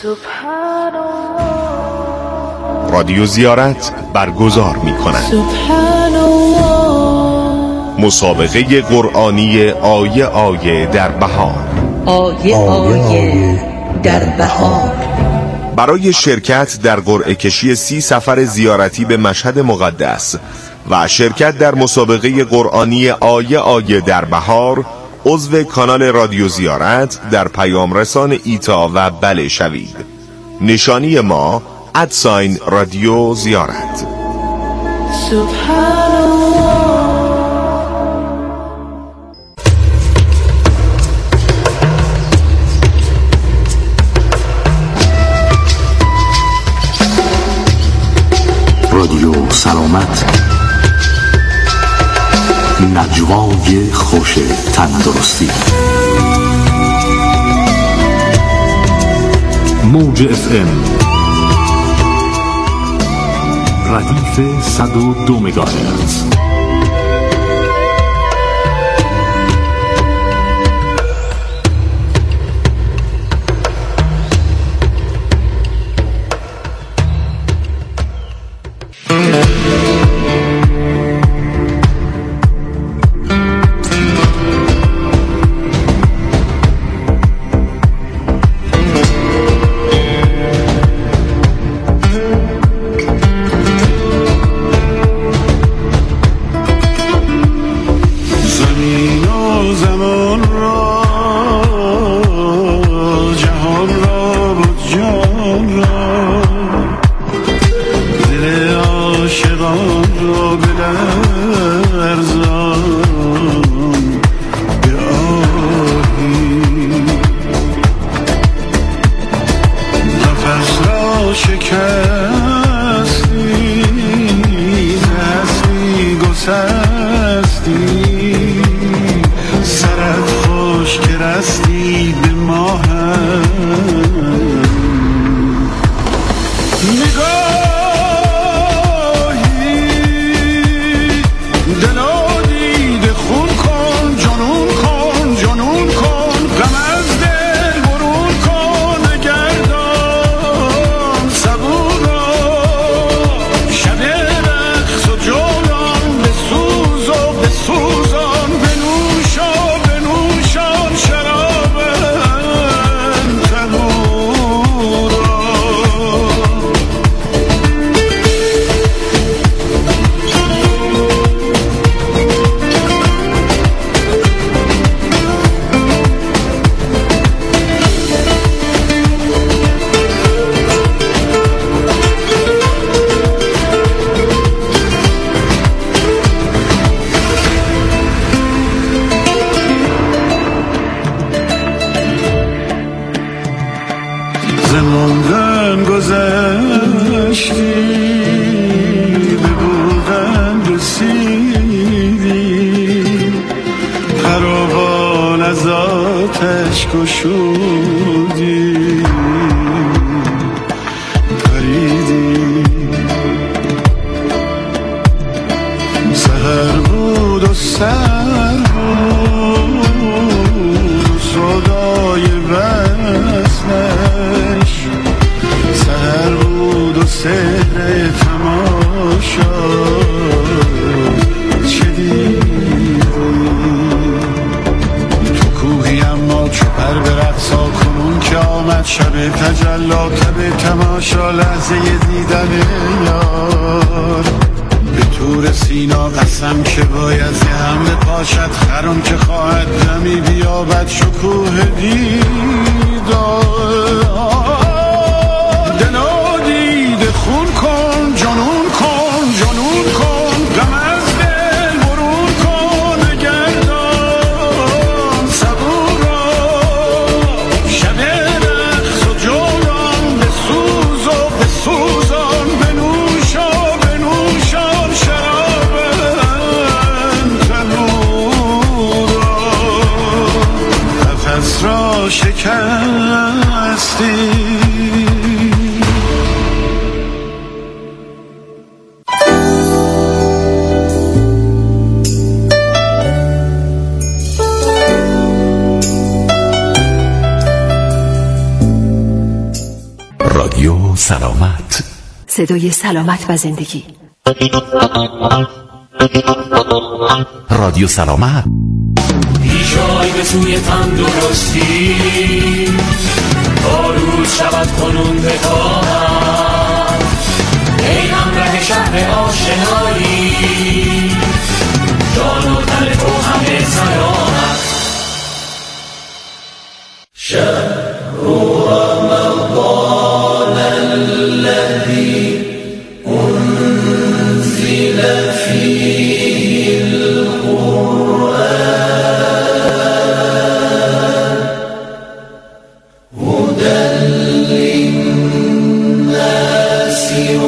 رادیو زیارت برگزار می‌کند مسابقه قرآنی آیه آیه در بهار. آیه آیه در بهار. برای شرکت در قرعه کشی 30 سفر زیارتی به مشهد مقدس و شرکت در مسابقه قرآنی آیه آیه در بهار، عضو کانال رادیو زیارت در پیام رسان ایتا و بله شوید. نشانی ما @رادیو زیارت. سبحان الله. رادیو سلامت، نجوای خوش تندرستی. موج FM ردیف 102 مگاهرتز. رادیو سلامت، صدای سلامت و زندگی. رادیو سلامت. پیشای به سوی تندرستی، تا روز شود کنون بتاهم، ای همراه شهر آشنایی، جان و تن تو همه سلامت. شهر رمضان الذی انزل فیه القرآن هدی للناس و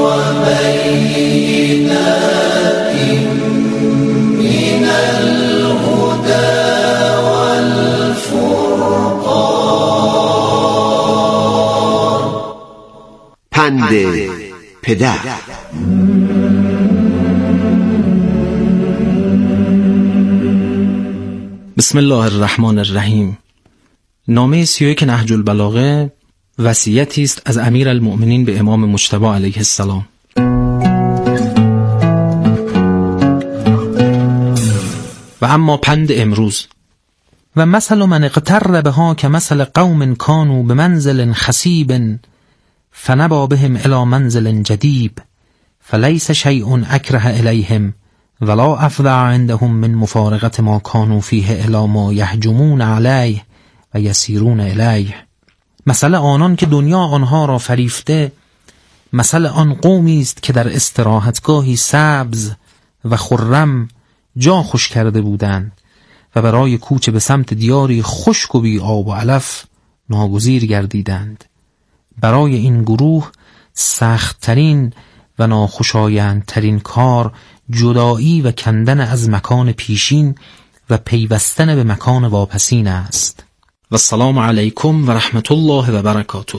بینات من الهدی والفرقان. پند پدر. بسم الله الرحمن الرحیم. نامه 31 نهج البلاغه وصیتی است از امیرالمؤمنین به امام مجتبی علیه السلام. و اما پند امروز: و مثل من اقتر بها که مثل قوم کانوا بمنزل خصیب فنبا بهم الی منزل جدیب فلیس شیء اکره الیهم ولا افظع عندهم من مفارقت ما کانوا فیه الی ما یهجمون علیه و یسیرون الیه. مثل آنان که دنیا آنها را فریفته، مثل آن قومی است که در استراحتگاهی سبز و خرم جا خوش کرده بودند و برای کوچ به سمت دیاری خشک و بی آب و علف ناگزیر گردیدند. برای این گروه سخت‌ترین و ناخوشایندترین کار جدایی و کندن از مکان پیشین و پیوستن به مکان واپسین است. و السلام علیکم و رحمت الله و برکاته.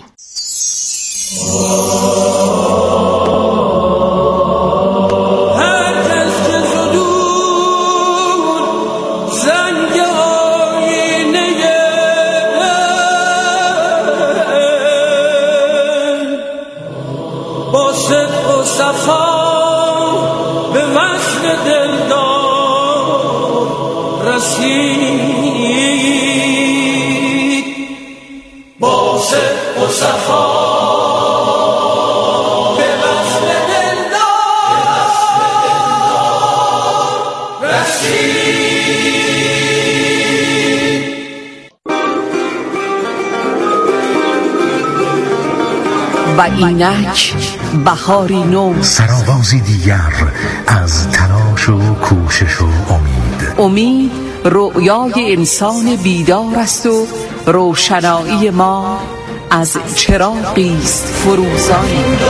و اینک بهاری نو، سرآغازی دیگر از تلاش و کوشش و امید رؤیای انسان بیدار است و روشنایی ما از چراغی است فروزان.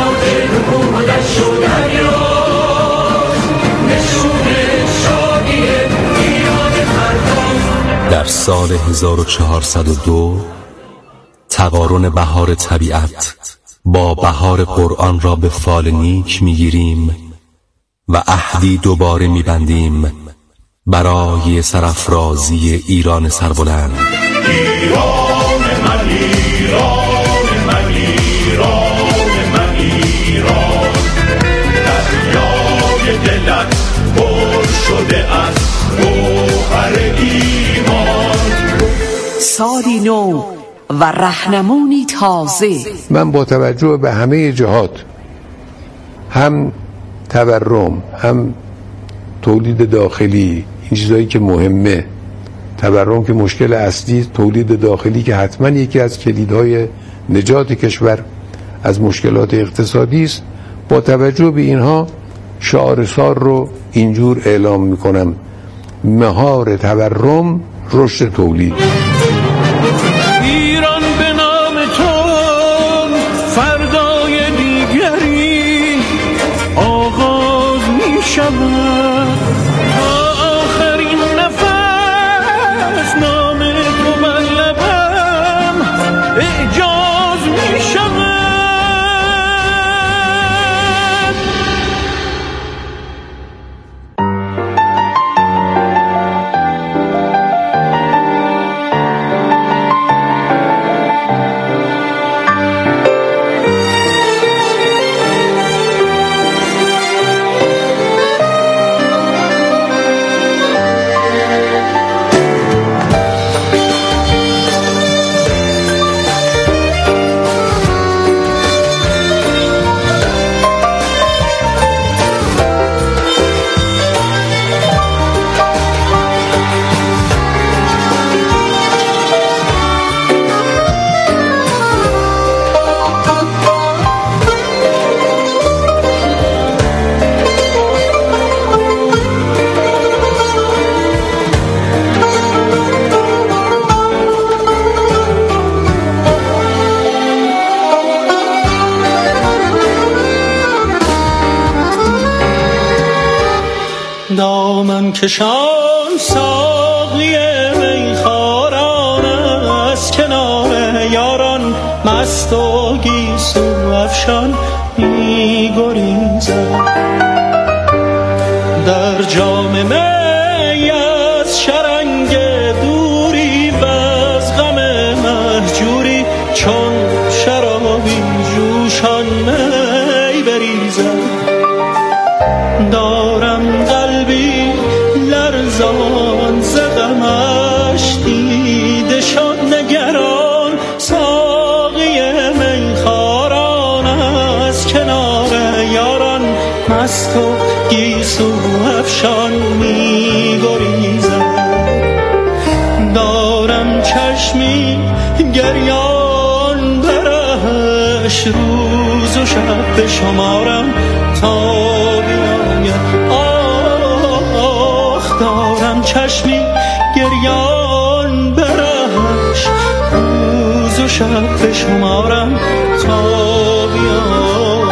در سال 1402 تقارن بهار طبیعت با بهار قرآن را به فال نیک میگیریم و عهدی دوباره میبندیم برای سرافرازی ایران سربلند. ایران من، ایران من، ایران من، ایران، دریای دلت پر شده از گوهر ایمان. سالی نو و رهنمونی تازه. من با توجه به همه جهات، هم تورم، هم تولید داخلی، این چیزایی که مهمه، تورم که مشکل اصلی، تولید داخلی که حتما یکی از کلیدهای نجات کشور از مشکلات اقتصادی است، با توجه به اینها شعارسار رو اینجور اعلام میکنم: مهار تورم، رشد تولید. ایران به نام تو فردای دیگری آغاز می شود، تا آخرین نفس نام تو بر لبم اعجاز می شود. جان کشان ساقی میخواران از کنار یاران مست و گیسو افشان می گریزد. در جام می از شرنگ دوری و از غم مهجوری چون شرابی جوشان می بریزد. دارم قلبی لرزان ز غمش دیده شد نگران ساقی میخواران از کنار یاران مست و گیسو افشان می گریزد. دارم چشمی گریان برهش روز و شب بشمارم تا بیاید. آخ دارم چشمی گریان برهش روز و شب بشمارم تا بیاید.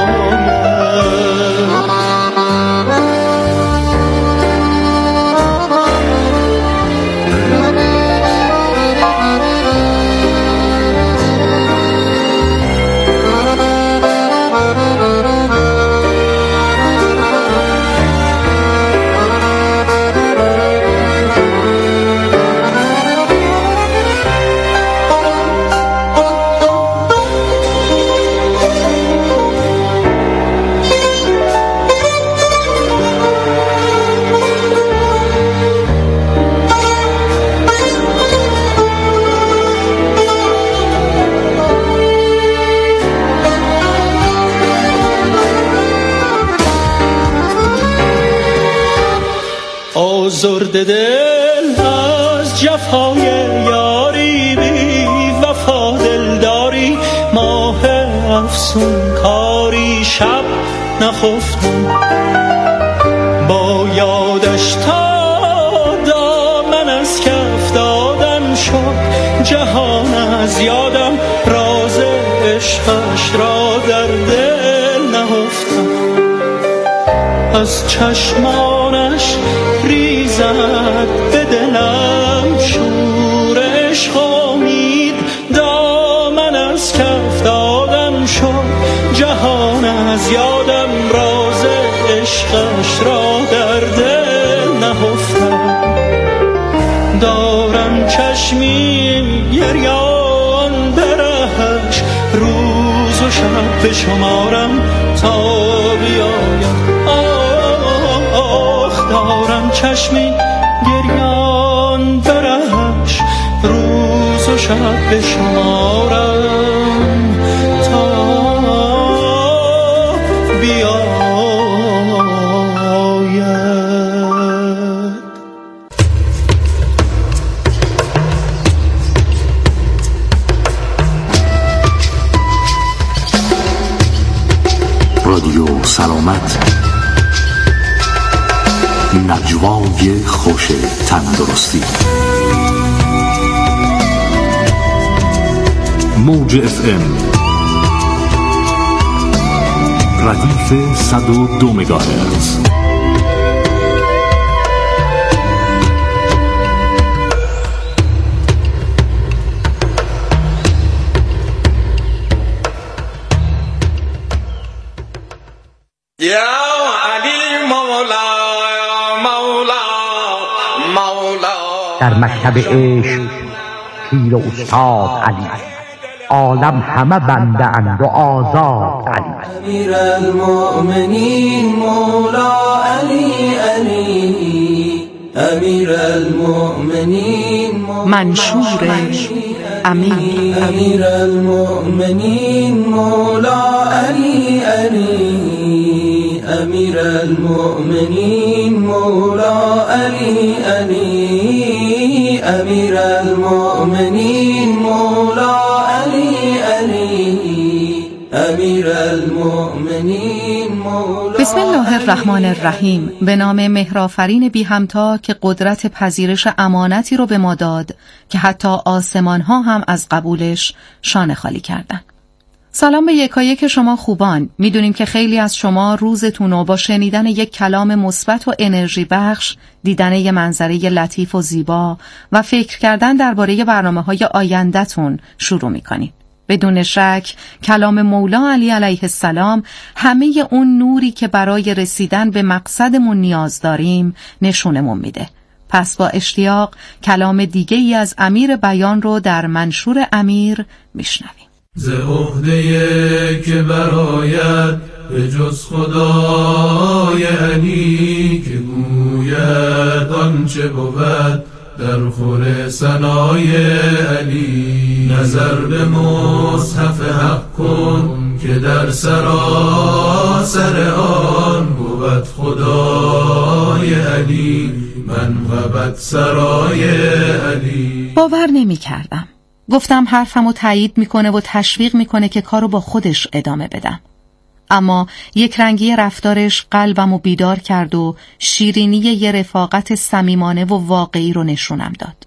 آزرده دل از جفای یاری بی وفا دلداری ماه افسون کاری شب نخفتم با یادش تا دامن از کف دادم شد جهان از یادم راز عشقش را در دل نهفتم. از چشمانش ریزد به دلم شور عشق امید دامن از کف دادم شد جهان از یادم راز عشقش را در دل نهفتم. دارم چشمی گریان برهش روز و شب بشمارم تا بیاید. دارم چشمی گریان برهش روز و شب بشمارم تا بیاید. رادیو سلامت، نجوای خوش تندرستی. موج FM ردیف 102 مگاهرتز. در مکتب عشق پیر و استاد علی، عالم همه بنده اند و آزاد علی. امیر المؤمنین مولا علی علی، امیر المؤمنین منشور امین، امیر المؤمنین مولا علی علی، امیر المؤمنین مولا علی علی، امیر المؤمنین مولا علی علی، امیر المؤمنین مولا. بسم الله الرحمن الرحیم. به نام مهرآفرین بی همتا که قدرت پذیرش امانتی رو به ما داد که حتی آسمان ها هم از قبولش شانه خالی کردن. سلام به یکایک شما خوبان. میدونیم که خیلی از شما روزتون رو با شنیدن یک کلام مثبت و انرژی بخش، دیدن یک منظره لطیف و زیبا و فکر کردن درباره برنامه‌های آینده‌تون شروع میکنید. بدون شک کلام مولا علی علیه السلام همه اون نوری که برای رسیدن به مقصدمون نیاز داریم نشونمون میده. پس با اشتیاق کلام دیگه ای از امیر بیان رو در منشور امیر میشنویم. ز عهده که برآید به جز خدای علی، که گوید آنچه بود در خور ثنای علی. نظر به مصحف حق کن که در سراسر آن بود خدای علی، من و سرای علی. باور نمی کردم. گفتم حرفمو تایید میکنه و تشویق میکنه که کارو با خودش ادامه بدم. اما یک رنگی رفتارش قلبمو بیدار کرد و شیرینی یه رفاقت صمیمانه و واقعی رو نشونم داد.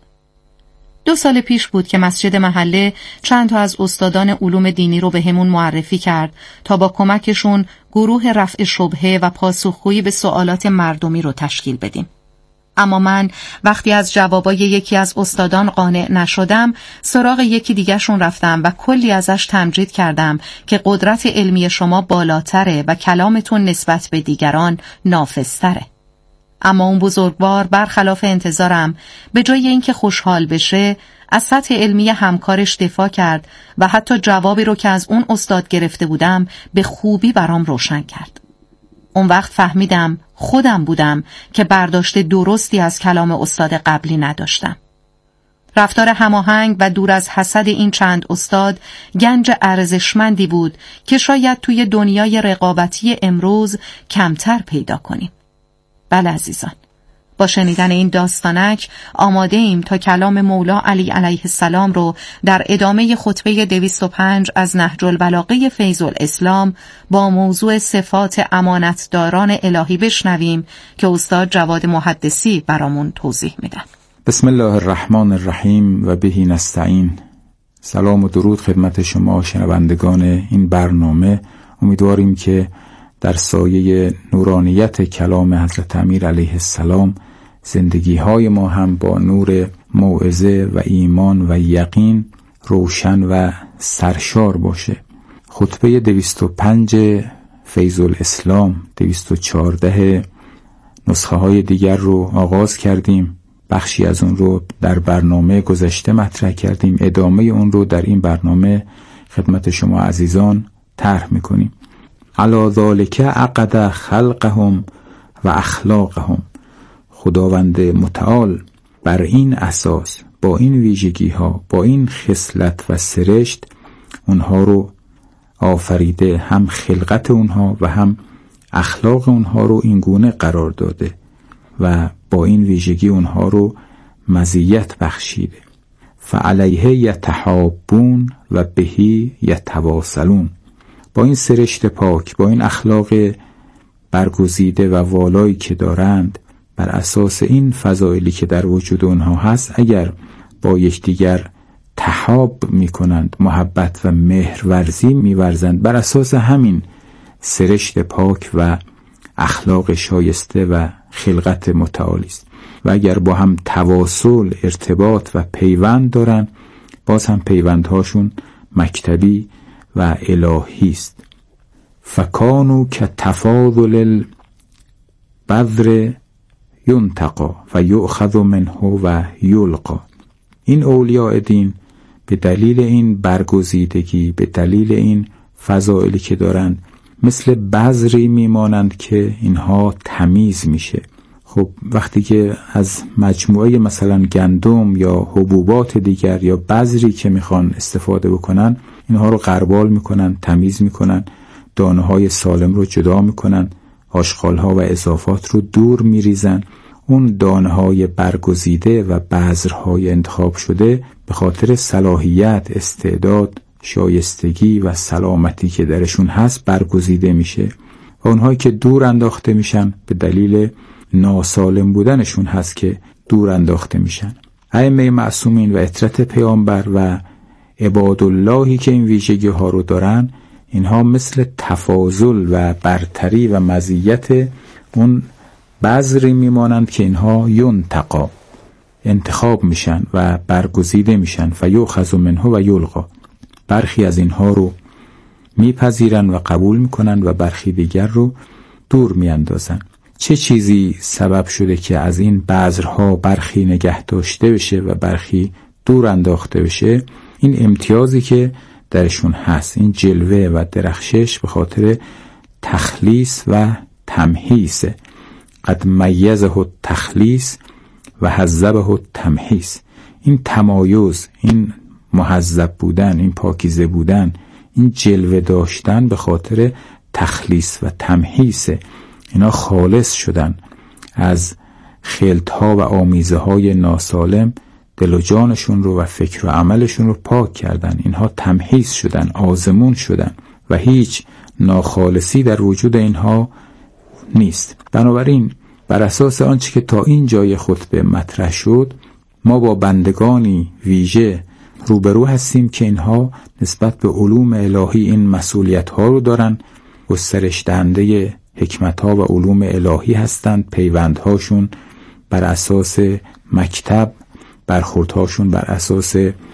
2 سال پیش بود که مسجد محله چند تا از استادان علوم دینی رو به همون معرفی کرد تا با کمکشون گروه رفع شبهه و پاسخگویی به سوالات مردمی رو تشکیل بدیم. اما من وقتی از جوابای یکی از استادان قانع نشدم، سراغ یکی دیگرشون رفتم و کلی ازش تمجید کردم که قدرت علمی شما بالاتره و کلامتون نسبت به دیگران نافذتره. اما اون بزرگوار برخلاف انتظارم به جای اینکه خوشحال بشه، از سطح علمی همکارش دفاع کرد و حتی جوابی رو که از اون استاد گرفته بودم به خوبی برام روشن کرد. اون وقت فهمیدم خودم بودم که برداشت درستی از کلام استاد قبلی نداشتم. رفتار هماهنگ و دور از حسد این چند استاد گنج ارزشمندی بود که شاید توی دنیای رقابتی امروز کمتر پیدا کنیم. بله عزیزان، با شنیدن این داستانک آماده ایم تا کلام مولا علی علیه السلام رو در ادامه خطبه 205 از نهج البلاغه فیض الاسلام با موضوع صفات امانتداران الهی بشنویم که استاد جواد محدثی برامون توضیح میدن. بسم الله الرحمن الرحیم و بهی نستعین. سلام و درود خدمت شما شنوندگان این برنامه. امیدواریم که در سایه نورانیت کلام حضرت امیر علیه السلام زندگی های ما هم با نور موعظه و ایمان و یقین روشن و سرشار باشه. خطبه 205 فیض الاسلام، 214 نسخه های دیگر رو آغاز کردیم. بخشی از اون رو در برنامه گذشته مطرح کردیم. ادامه اون رو در این برنامه خدمت شما عزیزان طرح میکنیم. علی ذالک عقد خلقهم و اخلاقهم. خداوند متعال بر این اساس، با این ویژگی ها، با این خصلت و سرشت اونها رو آفریده، هم خلقت اونها و هم اخلاق اونها رو این گونه قرار داده و با این ویژگی اونها رو مزیت بخشیده. فعلیه یتحابون و بهی یتواصلون. با این سرشت پاک، با این اخلاق برگزیده و والایی که دارند، بر اساس این فضائلی که در وجود اونها هست، اگر با یکدیگر تحاب میکنند، محبت و مهرورزی میورزند، بر اساس همین سرشت پاک و اخلاق شایسته و خلقت متعالی است. و اگر با هم تواصل، ارتباط و پیوند دارن، باز هم پیوندهاشون مکتبی و الهی است. فکانو که تفاضل البذر ینتقا و یؤخذ منه و یلقا. این اولیاء دین به دلیل این برگزیدگی، به دلیل این فضائلی که دارند، مثل بذری میمانند که اینها تمیز میشه. خب وقتی که از مجموعه مثلا گندم یا حبوبات دیگر یا بذری که میخوان استفاده بکنن، اینها رو غربال میکنن، تمیز میکنن، دانه های سالم رو جدا میکنن، آشغال ها و اضافات رو دور میریزن. اون دانه های برگزیده و بذرهای انتخاب شده به خاطر صلاحیت، استعداد، شایستگی و سلامتی که درشون هست برگزیده میشه و اونهایی که دور انداخته میشن به دلیل ناسالم بودنشون هست که دور انداخته میشن. ائمه معصومین و اطرت پیامبر و عباداللهی که این ویژگی ها رو دارن، اینها مثل تفاضل و برتری و مزیت اون بذری میمانند که اینها ینتقا، انتخاب میشن و برگزیده میشن، فیؤخذ منه و یلقا. برخی از اینها رو میپذیرن و قبول میکنن و برخی دیگر رو دور میاندازن. چه چیزی سبب شده که از این بذرها برخی نگه داشته بشه و برخی دور انداخته بشه؟ این امتیازی که درشون هست، این جلوه و درخشش به خاطر تخلیص و تمحیص. قد میزه التخلیص و حذبه التمحیص. این تمایز، این محذب بودن، این پاکیزه بودن، این جلوه داشتن به خاطر تخلیص و تمحیص. اینا خالص شدن از خلطها و آمیزه های ناسالم، دل و جانشون رو و فکر و عملشون رو پاک کردن. اینها تمحیص شدن، آزمون شدن و هیچ ناخالصی در وجود اینها نیست. بنابراین بر اساس آنچه که تا این جای خطبه مطرح شد، ما با بندگانی ویژه روبرو هستیم که اینها نسبت به علوم الهی این مسئولیت ها رو دارن، گسترش دهنده حکمت ها و علوم الهی هستند. پیوندهاشون بر اساس مکتب، برخوردهاشون بر اساس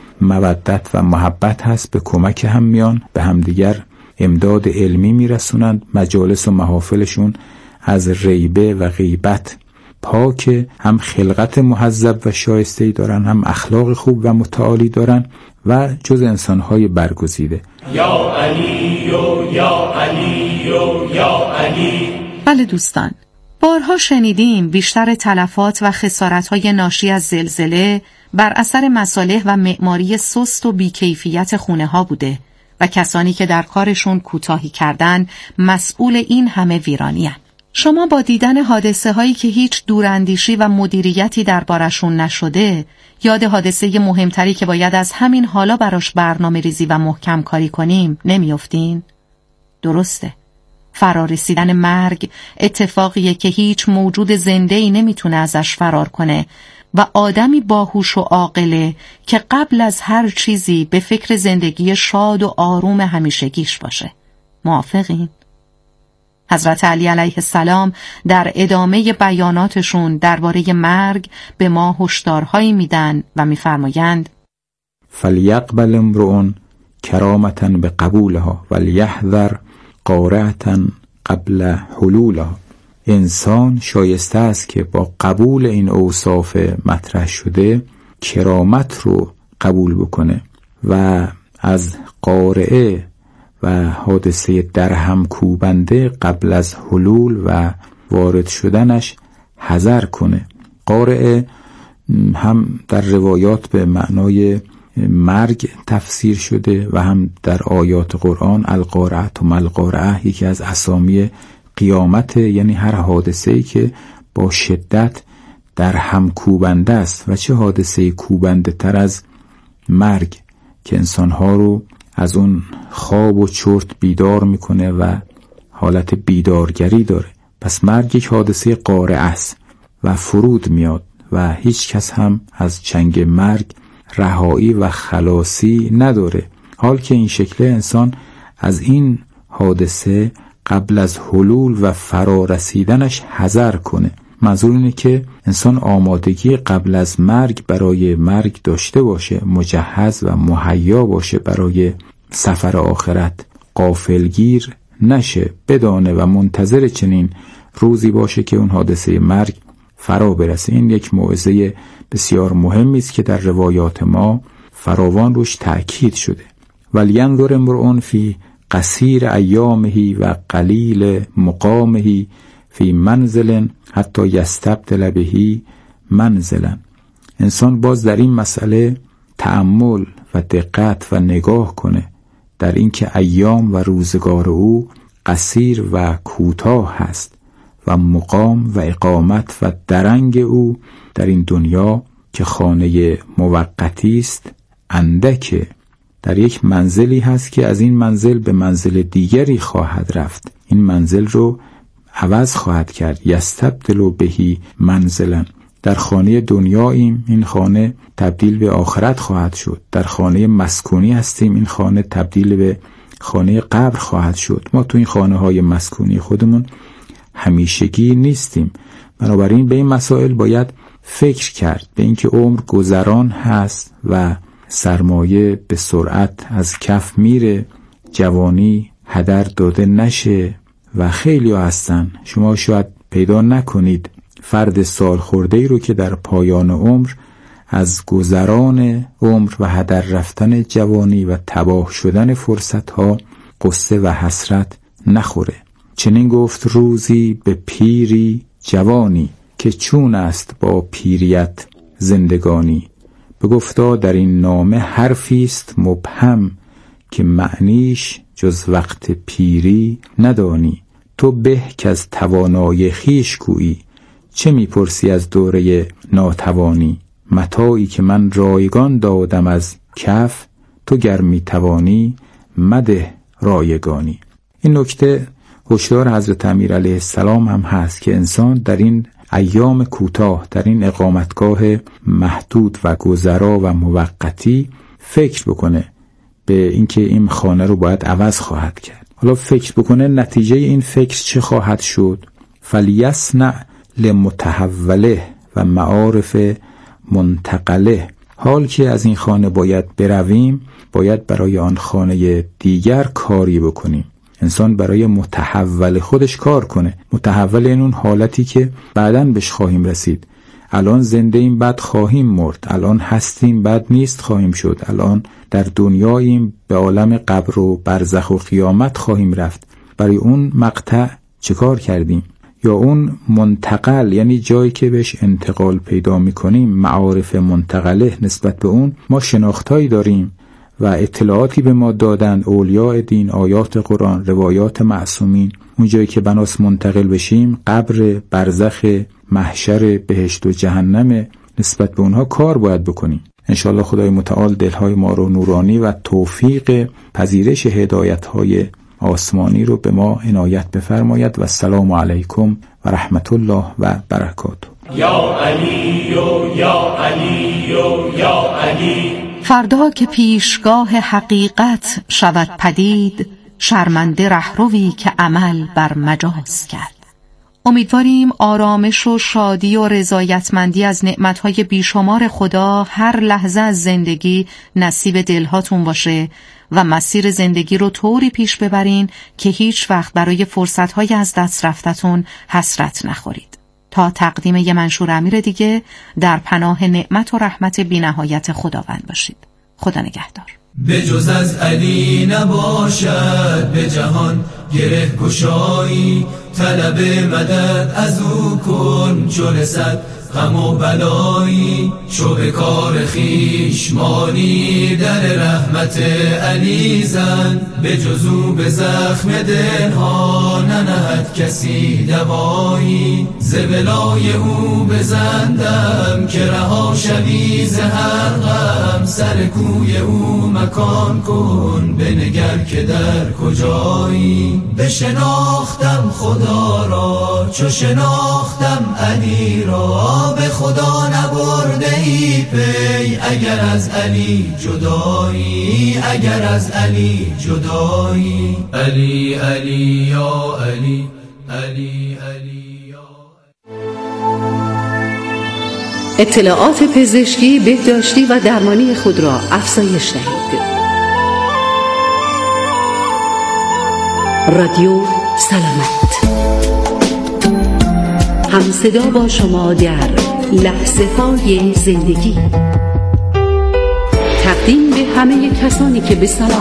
مودت و محبت هست. به کمک هم میان، به همدیگر امداد علمی میرسونند. مجالس و محافلشون از ریبه و غیبت پاک، هم خلقت مهذب و شایسته‌ای دارن، هم اخلاق خوب و متعالی دارن و جز انسانهای برگزیده. یا علی یا علی یا علی. بله دوستان، بارها شنیدیم بیشتر تلفات و خسارت‌های ناشی از زلزله بر اثر مصالح و معماری سست و بیکیفیت خونه‌ها بوده و کسانی که در کارشون کوتاهی کردن مسئول این همه ویرانی‌اند. شما با دیدن حادثه هایی که هیچ دوراندیشی و مدیریتی دربارشون نشده، یاد حادثه مهمتری که باید از همین حالا براش برنامه ریزی و محکم کاری کنیم نمیافتین؟ درسته. فرارسیدن مرگ اتفاقیه که هیچ موجود زنده‌ای نمیتونه ازش فرار کنه و آدمی باهوش و عاقله که قبل از هر چیزی به فکر زندگی شاد و آروم همیشگیش باشه. موافقین؟ حضرت علی علیه السلام در ادامه بیاناتشون درباره مرگ به ما هشدارهایی میدن و میفرمایند: فلیقبل امرؤ کرامة بقبولها ولیحذر قارعة قبل حلولها. انسان شایسته است که با قبول این اوصاف مطرح شده کرامت رو قبول بکنه و از قارعه و حادثه درهم کوبنده قبل از حلول و وارد شدنش حذر کنه. قارعه هم در روایات به معنای مرگ تفسیر شده و هم در آیات قرآن القارعه و ملقارعه یکی از اسامی قیامت، یعنی هر حادثه‌ای که با شدت درهم کوبنده است. و چه حادثه کوبنده تر از مرگ که انسانها رو از اون خواب و چرت بیدار میکنه و حالت بیدارگری داره. پس مرگ یک حادثه قارعه است و فرود میاد و هیچ کس هم از چنگ مرگ رهایی و خلاصی نداره. حال که این شکل انسان از این حادثه قبل از حلول و فرارسیدنش حذر کنه. منظور اینه که انسان آمادگی قبل از مرگ برای مرگ داشته باشه، مجهز و مهیا باشه برای سفر آخرت، غافلگیر نشه، بدانه و منتظر چنین روزی باشه که اون حادثه مرگ فرا برسه. این یک موعظه بسیار مهمی است که در روایات ما فراوان روش تأکید شده. ولینظر امرؤ فی قصیر ایامه و قلیل مقامه فی منزل حتی یستبدل به منزلا. انسان باز در این مسئله تأمل و دقت و نگاه کنه در اینکه ایام و روزگار او قصیر و کوتاه هست و مقام و اقامت و درنگ او در این دنیا که خانه موقتی است اندکه. در یک منزلی هست که از این منزل به منزل دیگری خواهد رفت، این منزل رو عوض خواهد کرد. یستبدل بهی منزلا، در خانه دنیاییم، این خانه تبدیل به آخرت خواهد شد. در خانه مسکونی هستیم، این خانه تبدیل به خانه قبر خواهد شد. ما تو این خانه های مسکونی خودمون همیشگی نیستیم. بنابراین به این مسائل باید فکر کرد، به اینکه عمر گذران هست و سرمایه به سرعت از کف میره، جوانی هدر داده نشه و خیلی ها هستن، شما شاید پیدا نکنید فرد سال خورده رو که در پایان عمر از گذران عمر و هدر رفتن جوانی و تباه شدن فرصتها قصه و حسرت نخوره. چنین گفت روزی به پیری جوانی، که چون است با پیریت زندگانی. بگفتا در این نامه حرفی است مبهم، که معنیش جز وقت پیری ندانی. تو به که از توانای خویش گویی، چه میپرسی از دوره ناتوانی. متاعی که من رایگان دادم از کف، تو گر میتوانی مده رایگانی. این نکته هشدار حضرت امیر علیه السلام هم هست که انسان در این ایام کوتاه، در این اقامتگاه محدود و گذرا و موقتی فکر بکنه به اینکه این خانه رو باید عوض خواهد کرد. حالا فکر بکنه نتیجه این فکر چه خواهد شد؟ فلیصنع لمتحوله و معارف منتقله. حال که از این خانه باید برویم، باید برای آن خانه دیگر کاری بکنیم. انسان برای متحول خودش کار کنه. متحول این اون حالتی که بعداً بهش خواهیم رسید. الان زنده ایم بعد خواهیم مرد، الان هستیم بعد نیست خواهیم شد، الان در دنیاییم به عالم قبر و برزخ و قیامت خواهیم رفت. برای اون مقطع چه کار کردیم؟ یا اون منتقل، یعنی جایی که بهش انتقال پیدا میکنیم، معارف منتقله، نسبت به اون ما شناختایی داریم و اطلاعاتی به ما دادند اولیاء دین، آیات قرآن، روایات معصومین. اون جایی که بناس منتقل بشیم قبر، برزخ، محشر، بهشت و جهنم، نسبت به اونها کار باید بکنیم. انشاءالله خدای متعال دلهای ما رو نورانی و توفیق پذیرش هدایت‌های آسمانی رو به ما عنایت بفرماید. و السلام علیکم و رحمت الله و برکاته. یا علی یا علی یا علی. فردا که پیشگاه حقیقت شود پدید، شرمنده رهروی که عمل بر مجاز کرد. امیدواریم آرامش و شادی و رضایتمندی از نعمتهای بیشمار خدا هر لحظه از زندگی نصیب دلهاتون باشه و مسیر زندگی رو طوری پیش ببرین که هیچ وقت برای فرصتهای از دست رفتتون حسرت نخورید. تا تقدیم یه منشور امیر دیگه، در پناه نعمت و رحمت بی‌نهایت خداوند باشید. خدا نگهدار. به جز از علی نباشد به جهان گره گشایی، طلب مدد از او کن چو رسد غم و بلایی. چو به کار خویش مانی در رحمت علی زن، به جز او به زخم دلها ننهد کسی دوایی. ز بلای او بزندم که رها شوی ز هر غم، سر کوی او مکان کن بنگر که در کجایی. بشناختم خدا را چو شناختم علی را، به خدا نبرده ای پی اگر از علی جدایی، اگر از علی جدایی. علی علی یا علی، علی علی یا اطلاعات پزشکی، بهداشتی و درمانی خود را افزایش دهید. رادیو سلامت، همصدا با شما در لحظه های زندگی. تقدیم به همه کسانی که به سلام